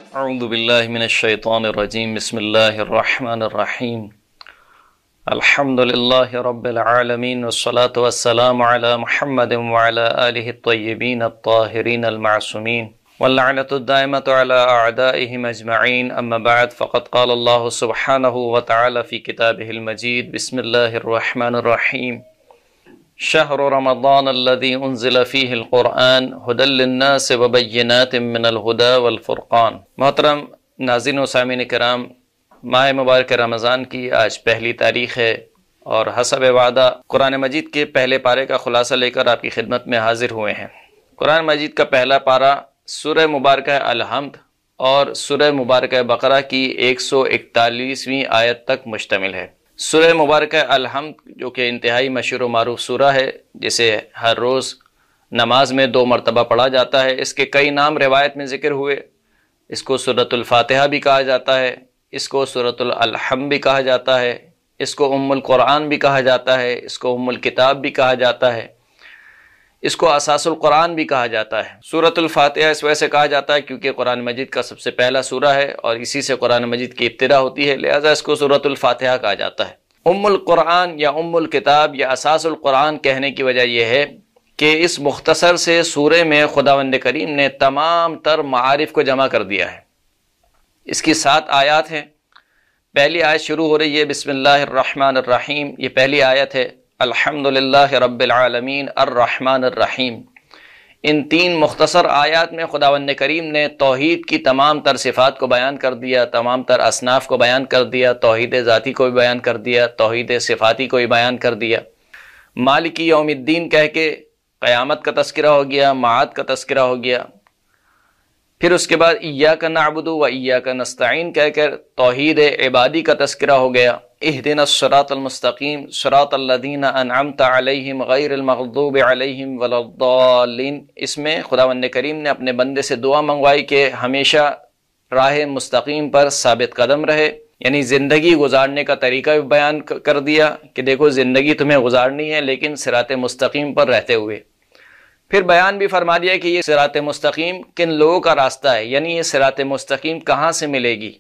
اعوذ باللہ من الشیطان الرجیم بسم اللہ الرحمن الرحیم الحمد للہ رب العالمین والصلاة والسلام علی محمد وعلی آلہ الطیبین الطاہرین المعصومین واللعنۃ الدائمۃ علی اعدائہم اجمعین اما بعد فقد قال اللہ سبحانہ وتعالی فی کتابہ المجید بسم اللہ الرحمن الرحیم شہر رمضان الذي انزل فيه القرآن هدى للناس وبینات من الہدى والفرقان۔ محترم ناظرین و سامعین کرام، ماہ مبارک رمضان کی آج پہلی تاریخ ہے اور حسب وعدہ قرآن مجید کے پہلے پارے کا خلاصہ لے کر آپ کی خدمت میں حاضر ہوئے ہیں۔ قرآن مجید کا پہلا پارہ سورہ مبارکہ الحمد اور سورہ مبارکہ بقرہ کی 141ویں آیت تک مشتمل ہے۔ سورہ مبارکہ الحمد جو کہ انتہائی مشہور و معروف سورہ ہے، جسے ہر روز نماز میں 2 مرتبہ پڑھا جاتا ہے، اس کے کئی نام روایت میں ذکر ہوئے۔ اس کو سورۃ الفاتحہ بھی کہا جاتا ہے، اس کو سورۃ الحمد بھی کہا جاتا ہے، اس کو ام القرآن بھی کہا جاتا ہے، اس کو ام الکتاب بھی کہا جاتا ہے، اس کو اساس القرآن بھی کہا جاتا ہے۔ سورۃ الفاتحہ اس وجہ سے کہا جاتا ہے کیونکہ قرآن مجید کا سب سے پہلا سورہ ہے اور اسی سے قرآن مجید کی ابتدا ہوتی ہے، لہذا اس کو سورۃ الفاتحہ کہا جاتا ہے۔ ام القرآن یا ام الکتاب یا اساس القرآن کہنے کی وجہ یہ ہے کہ اس مختصر سے سورے میں خداوند کریم نے تمام تر معارف کو جمع کر دیا ہے۔ اس کی 7 آیات ہیں۔ پہلی آیت شروع ہو رہی ہے بسم اللہ الرحمن الرحیم، یہ پہلی آیت ہے۔ الحمد للہ رب العالمین الرحمن الرحیم۔ ان 3 مختصر آیات میں خداوند کریم نے توحید کی تمام تر صفات کو بیان کر دیا، تمام تر اصناف کو بیان کر دیا، توحید ذاتی کو بھی بیان کر دیا، توحید صفاتی کو بھی بیان کر دیا۔ مالک یوم الدین کہہ کے قیامت کا تذکرہ ہو گیا، معاد کا تذکرہ ہو گیا۔ پھر اس کے بعد ایاک نعبد و ایاک نستعین کہہ کر توحید عبادی کا تذکرہ ہو گیا۔ اہدنا الصراط المستقیم صراط الذین انعمت علیہم غیر المغضوب علیہم ولا الضالین۔ اس میں خداوند کریم نے اپنے بندے سے دعا منگوائی کہ ہمیشہ راہ مستقیم پر ثابت قدم رہے، یعنی زندگی گزارنے کا طریقہ بھی بیان کر دیا کہ دیکھو زندگی تمہیں گزارنی ہے لیکن صراط مستقیم پر رہتے ہوئے۔ پھر بیان بھی فرما دیا کہ یہ صراط مستقیم کن لوگوں کا راستہ ہے، یعنی یہ صراط مستقیم کہاں سے ملے گی؟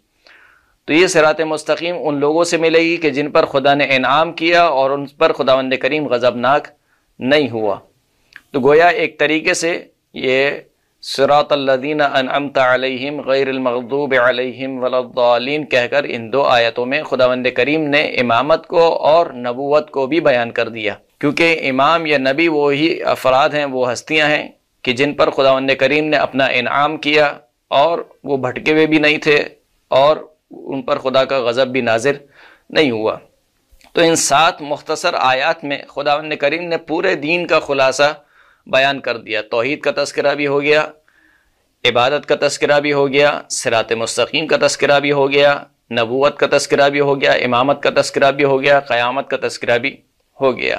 تو یہ صراط مستقیم ان لوگوں سے ملے گی کہ جن پر خدا نے انعام کیا اور ان پر خداوند کریم غضبناک نہیں ہوا۔ تو گویا ایک طریقے سے یہ صراط الذین انعمت علیہم غیر المغضوب علیہم ولا الضالین کہہ کر ان 2 آیتوں میں خداوند کریم نے امامت کو اور نبوت کو بھی بیان کر دیا، کیونکہ امام یا نبی وہی افراد ہیں، وہ ہستیاں ہیں کہ جن پر خداوند کریم نے اپنا انعام کیا اور وہ بھٹکے ہوئے بھی نہیں تھے اور ان پر خدا کا غضب بھی نازل نہیں ہوا۔ تو ان 7 مختصر آیات میں خداوند کریم نے پورے دین کا خلاصہ بیان کر دیا۔ توحید کا تذکرہ بھی ہو گیا، عبادت کا تذکرہ بھی ہو گیا، صراط مستقیم کا تذکرہ بھی ہو گیا، نبوت کا تذکرہ بھی ہو گیا، امامت کا تذکرہ بھی ہو گیا، قیامت کا تذکرہ بھی ہو گیا۔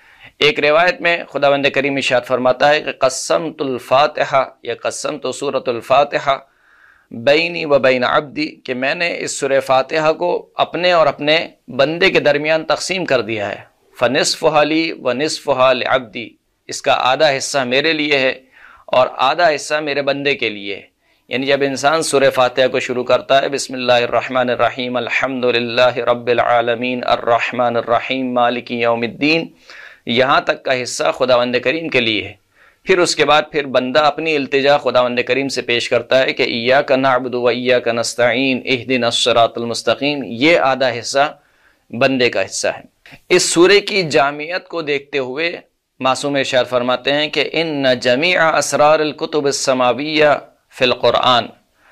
ایک روایت میں خداوند کریم ارشاد فرماتا ہے کہ قسمت الفاتحہ یا قسمت سورۃ الفاتحہ بینی و بین عبدی، کہ میں نے اس سورہ فاتحہ کو اپنے اور اپنے بندے کے درمیان تقسیم کر دیا ہے۔ فنصفھا لی و نصفھا لعبدی، اس کا آدھا حصہ میرے لیے ہے اور آدھا حصہ میرے بندے کے لیے ہے۔ یعنی جب انسان سورہ فاتحہ کو شروع کرتا ہے بسم اللہ الرحمن الرحیم الحمد للہ رب العالمین الرحمن الرحیم مالک یوم الدین، یہاں تک کا حصہ خداوند کریم کے لیے ہے۔ پھر اس کے بعد پھر بندہ اپنی التجا خداوند کریم سے پیش کرتا ہے کہ ایاک نعبد و ایاک نستعین اہدنا الصراط المستقیم، یہ آدھا حصہ بندے کا حصہ ہے۔ اس سورے کی جامعیت کو دیکھتے ہوئے معصوم ارشاد فرماتے ہیں کہ ان جمیع اسرار الکتب السماویہ فی القرآن،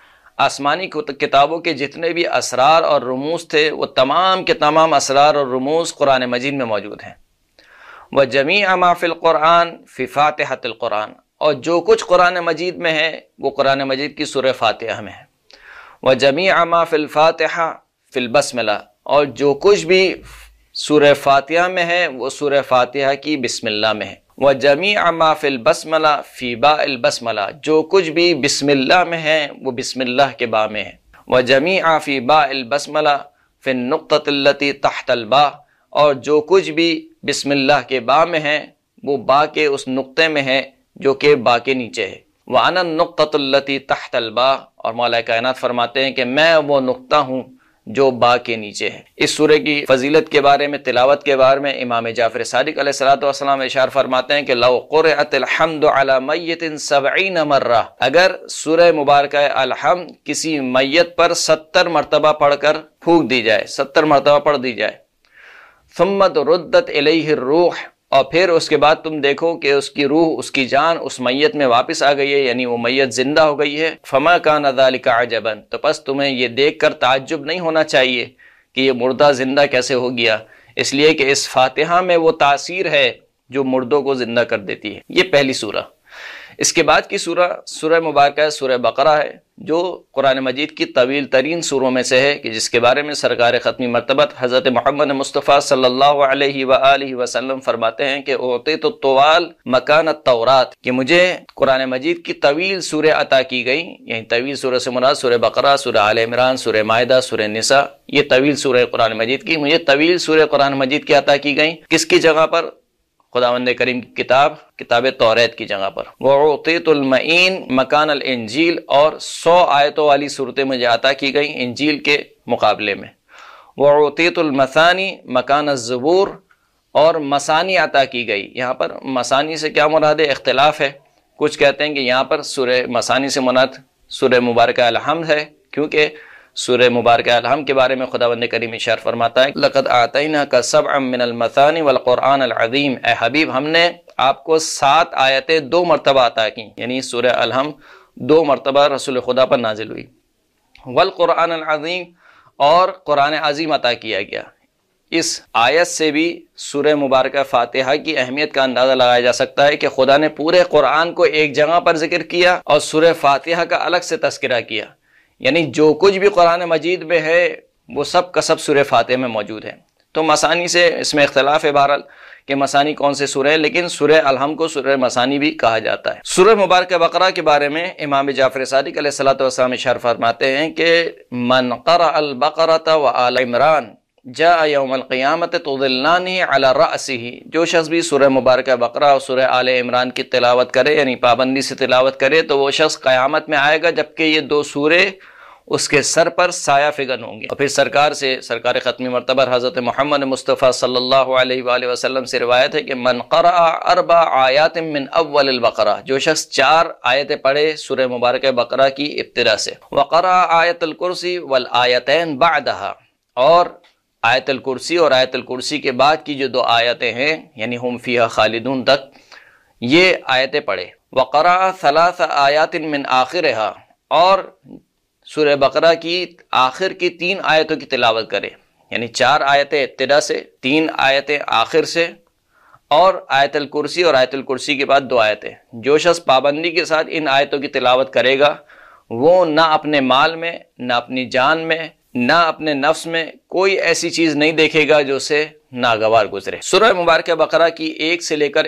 آسمانی کتابوں کے جتنے بھی اسرار اور رموز تھے وہ تمام کے تمام اسرار اور رموز قرآن مجید میں موجود ہیں۔ وَجَمِيعَ مَا فِي الْقُرْآنِ فِي فَاتِحَةِ الْقُرْآنِ، اور جو کچھ قرآن مجید میں ہے وہ قرآن مجید کی سورہ فاتحہ میں ہے۔ وَجَمِيعَ مَا فِي الْفَاتِحَةِ فِي الْبَسْمَلَةِ، اور جو کچھ بھی سورہ فاتحہ میں ہے وہ سورہ فاتحہ کی بسم اللہ میں ہے۔ وَجَمِيعَ مَا فِي الْبَسْمَلَةِ فِي بَاءِ الْبَسْمَلَةِ، جو کچھ بھی بسم اللہ میں ہے وہ بسم اللہ کے با میں ہے۔ وَجَمِيعَ فِي بَاءِ الْبَسْمَلَةِ فِي النُّقْطَةِ الَّتِي تَحْتَ الْبَاءِ، اور جو کچھ بھی بسم اللہ کے با میں ہے وہ با کے اس نقطے میں ہے جو کہ با کے نیچے ہے۔ وَأَنَا النُّقْطَةُ الَّتِي تَحْتَ الْبَاءِ، اور مولا کائنات فرماتے ہیں کہ میں وہ نقطہ ہوں جو با کے نیچے ہے۔ اس سورہ کی فضیلت کے بارے میں، تلاوت کے بارے میں امام جعفر صادق علیہ الصلوۃ والسلام ارشاد فرماتے ہیں کہ لو قرأت الحمد علی میت 70 مرہ، اگر سورہ مبارکہ الحمد کسی میت پر 70 مرتبہ پڑھ کر پھونک دی جائے، 70 مرتبہ پڑھ دی جائے، ثم ردت الیہ الروح، اور پھر اس کے بعد تم دیکھو کہ اس کی روح، اس کی جان اس میت میں واپس آ گئی ہے، یعنی وہ میت زندہ ہو گئی ہے، فما کان ذلک عجبا، تو پس تمہیں یہ دیکھ کر تعجب نہیں ہونا چاہیے کہ یہ مردہ زندہ کیسے ہو گیا، اس لیے کہ اس فاتحہ میں وہ تاثیر ہے جو مردوں کو زندہ کر دیتی ہے۔ یہ پہلی سورہ۔ اس کے بعد کی سورہ سورہ مبارکہ سورہ بقرہ ہے، جو قرآن مجید کی طویل ترین سوروں میں سے ہے، کہ جس کے بارے میں سرکار ختمی مرتبت حضرت محمد مصطفیٰ صلی اللہ علیہ وآلہ وسلم فرماتے ہیں کہ اعطیت الطوال مکان التورات، کہ مجھے قرآن مجید کی طویل سورہ عطا کی گئی، یعنی طویل سورہ سے مراد سورہ بقرہ، سورہ آل عمران، سورہ مائدہ، سورہ نساء، یہ طویل سورہ قرآن مجید کی، مجھے طویل سورہ قرآن مجید کی عطا کی گئی۔ کس کی جگہ پر؟ خداوند کریم کی کتاب توریت کی جگہ پر۔ وَأُعْطِيتُ الْمَعِينَ مکان الانجیل، اور 100 آیتوں والی صورتیں مجھے عطا کی گئیں انجیل کے مقابلے میں۔ وَأُعْطِيتُ الْمَثَانِي مکان الزبور، اور مثانی عطا کی گئی۔ یہاں پر مثانی سے کیا مراد ہے؟ اختلاف ہے، کچھ کہتے ہیں کہ یہاں پر سورہ مثانی سے مراد سورہ مبارکہ الحمد ہے، کیونکہ سورہ مبارکہ الحمد کے بارے میں خداوند کریم ارشاد فرماتا ہے لقد آتیناک سبعا من المثانی والقرآن العظیم، اے حبیب ہم نے آپ کو 7 آیتیں 2 مرتبہ عطا کی، یعنی سورہ الحمد 2 مرتبہ رسول خدا پر نازل ہوئی۔ والقرآن العظیم، اور قرآن عظیم عطا کیا گیا۔ اس آیت سے بھی سورہ مبارکہ فاتحہ کی اہمیت کا اندازہ لگایا جا سکتا ہے کہ خدا نے پورے قرآن کو ایک جگہ پر ذکر کیا اور سورہ فاتحہ کا الگ سے تذکرہ کیا، یعنی جو کچھ بھی قرآن مجید میں ہے وہ سب کا سب سورہ فاتحہ میں موجود ہے۔ تو مثانی سے اس میں اختلاف ہے بہرحال کہ مثانی کون سے سورہ ہے، لیکن سورہ الحمد کو سورہ مثانی بھی کہا جاتا ہے۔ سورہ مبارکہ بقرہ کے بارے میں امام جعفر صادق علیہ الصلوۃ والسلام ارشاد فرماتے ہیں کہ من قرأ البقرۃ وآل عمران جاء یوم القیامت تظلان علی رأسہ، جو شخص بھی سورہ مبارکہ بقرہ اور سورہ آل عمران کی تلاوت کرے، یعنی پابندی سے تلاوت کرے، تو وہ شخص قیامت میں آئے گا جبکہ یہ 2 سورے اس کے سر پر سایہ فگن ہوں گے۔ اور پھر سرکار ختمی مرتبہ حضرت محمد مصطفیٰ صلی اللہ علیہ وآلہ وسلم سے روایت ہے کہ من قرأ 4 آیات من اول البقرہ، جو شخص 4 آیتیں پڑھے سورہ مبارکہ بقرہ کی ابتدا سے، وقرأ آیت الکرسی والآیتین بعدہا، اور آیت الکرسی اور آیت الکرسی کے بعد کی جو 2 آیتیں ہیں، یعنی ہم فیہا خالدون تک، یہ آیتیں پڑھے۔ وقرأ 3 آیات من آخرہا، اور سورہ بقرہ کی آخر کی 3 آیتوں کی تلاوت کرے، یعنی 4 آیتیں ابتدا سے، 3 آیتیں آخر سے، اور آیت الکرسی اور آیت الکرسی کے بعد 2 آیتیں۔ جو شخص پابندی کے ساتھ ان آیتوں کی تلاوت کرے گا، وہ نہ اپنے مال میں، نہ اپنی جان میں، نہ اپنے نفس میں کوئی ایسی چیز نہیں دیکھے گا جو اسے ناگوار گزرے۔ سورہ مبارکہ بقرہ کی 1 سے لے کر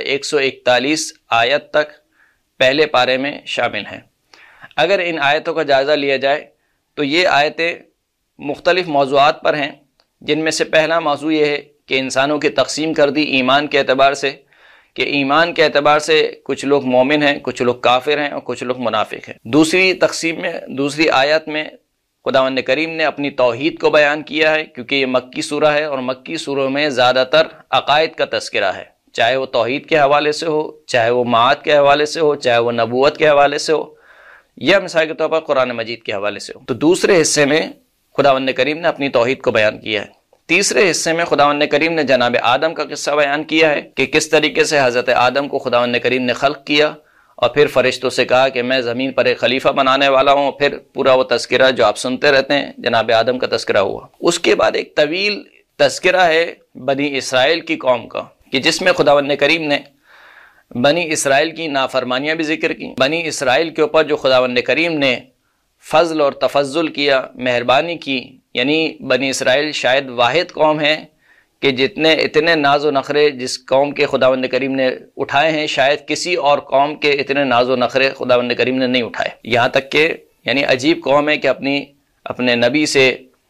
141 آیت تک پہلے پارے میں شامل ہیں۔ اگر ان آیتوں کا جائزہ لیا جائے تو یہ آیتیں مختلف موضوعات پر ہیں، جن میں سے پہلا موضوع یہ ہے کہ انسانوں کی تقسیم کر دی ایمان کے اعتبار سے، کہ ایمان کے اعتبار سے کچھ لوگ مومن ہیں، کچھ لوگ کافر ہیں اور کچھ لوگ منافق ہیں۔ دوسری تقسیم میں، دوسری آیت میں خداوند کریم نے اپنی توحید کو بیان کیا ہے، کیونکہ یہ مکی سورہ ہے اور مکی سوروں میں زیادہ تر عقائد کا تذکرہ ہے، چاہے وہ توحید کے حوالے سے ہو، چاہے وہ معاد کے حوالے سے ہو، چاہے وہ نبوت کے حوالے سے ہو، یا مثال کے طور پر قرآن مجید کے حوالے سے ہو۔ تو دوسرے حصے میں خداوند کریم نے اپنی توحید کو بیان کیا ہے۔ تیسرے حصے میں خداوند کریم نے جناب آدم کا قصہ بیان کیا ہے کہ کس طریقے سے حضرت آدم کو خداوند کریم نے خلق کیا اور پھر فرشتوں سے کہا کہ میں زمین پر ایک خلیفہ بنانے والا ہوں، پھر پورا وہ تذکرہ جو آپ سنتے رہتے ہیں جناب آدم کا تذکرہ ہوا۔ اس کے بعد ایک طویل تذکرہ ہے بنی اسرائیل کی قوم کا، کہ جس میں خداوند کریم نے بنی اسرائیل کی نافرمانیاں بھی ذکر کی، بنی اسرائیل کے اوپر جو خداوند کریم نے فضل اور تفضل کیا، مہربانی کی، یعنی بنی اسرائیل شاید واحد قوم ہے کہ اتنے ناز و نخرے جس قوم کے خداوند کریم نے اٹھائے ہیں، شاید کسی اور قوم کے اتنے ناز و نخرے خداوند کریم نے نہیں اٹھائے۔ یہاں تک کہ یعنی عجیب قوم ہے کہ اپنے نبی سے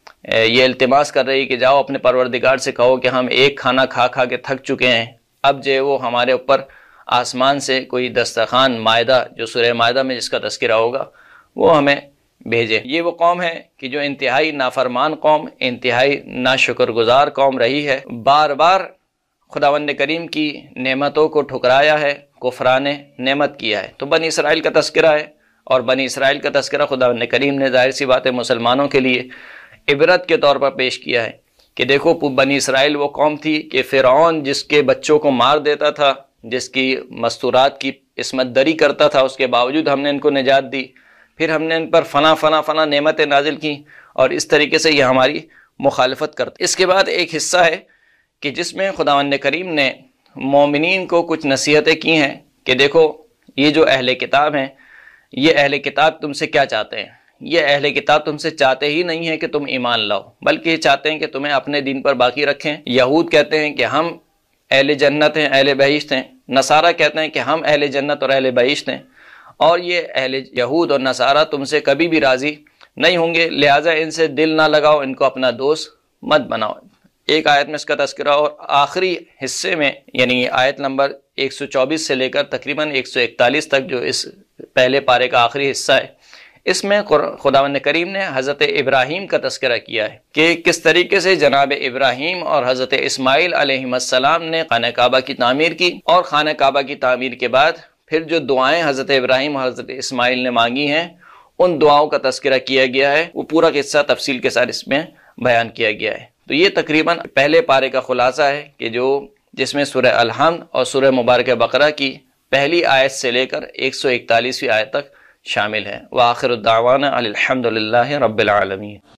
یہ التماس کر رہی کہ جاؤ اپنے پروردگار سے کہو کہ ہم ایک کھانا کھا کھا کے تھک چکے ہیں، اب جو وہ ہمارے اوپر آسمان سے کوئی دسترخوان مائدہ، جو سورہ مائدہ میں جس کا تذکرہ ہوگا، وہ ہمیں بھیجے۔ یہ وہ قوم ہے کہ جو انتہائی نافرمان قوم، انتہائی ناشکر گزار قوم رہی ہے، بار بار خداوند کریم کی نعمتوں کو ٹھکرایا ہے، کفران نعمت کیا ہے۔ تو بنی اسرائیل کا تذکرہ ہے، اور بنی اسرائیل کا تذکرہ خداوند کریم نے ظاہر سی بات ہے مسلمانوں کے لیے عبرت کے طور پر پیش کیا ہے کہ دیکھو بنی اسرائیل وہ قوم تھی کہ فرعون جس کے بچوں کو مار دیتا تھا، جس کی مستورات کی عصمت دری کرتا تھا، اس کے باوجود ہم نے ان کو نجات دی، پھر ہم نے ان پر فنا نعمتیں نازل کی، اور اس طریقے سے یہ ہماری مخالفت کرتے۔ اس کے بعد ایک حصہ ہے کہ جس میں خداوند کریم نے مومنین کو کچھ نصیحتیں کی ہیں کہ دیکھو یہ جو اہل کتاب ہیں، یہ اہل کتاب تم سے کیا چاہتے ہیں؟ یہ اہل کتاب تم سے چاہتے ہی نہیں ہیں کہ تم ایمان لاؤ، بلکہ یہ چاہتے ہیں کہ تمہیں اپنے دین پر باقی رکھیں۔ یہود کہتے ہیں کہ ہم اہل جنت ہیں، اہل بہشت ہیں، نصارہ کہتے ہیں کہ ہم اہل جنت اور اہل بہشت ہیں، اور یہ اہل یہود اور نصارہ تم سے کبھی بھی راضی نہیں ہوں گے، لہٰذا ان سے دل نہ لگاؤ، ان کو اپنا دوست مت بناؤ۔ ایک آیت میں اس کا تذکرہ، اور آخری حصے میں یعنی آیت نمبر 124 سے لے کر تقریباً 141 تک جو اس پہلے پارے کا آخری حصہ ہے، اس میں خداوند کریم نے حضرت ابراہیم کا تذکرہ کیا ہے کہ کس طریقے سے جناب ابراہیم اور حضرت اسماعیل علیہ السلام نے خانہ کعبہ کی تعمیر کی، اور خانہ کعبہ کی تعمیر کے بعد پھر جو دعائیں حضرت ابراہیم اور حضرت اسماعیل نے مانگی ہیں، ان دعاؤں کا تذکرہ کیا گیا ہے۔ وہ پورا قصہ تفصیل کے ساتھ اس میں بیان کیا گیا ہے۔ تو یہ تقریباً پہلے پارے کا خلاصہ ہے کہ جس میں سورہ الحمد اور سورہ مبارکہ بقرہ کی پہلی آیت سے لے کر 141ویں آیت تک شامل ہے۔ وآخر الدعوانا الحمد للہ رب العالمین۔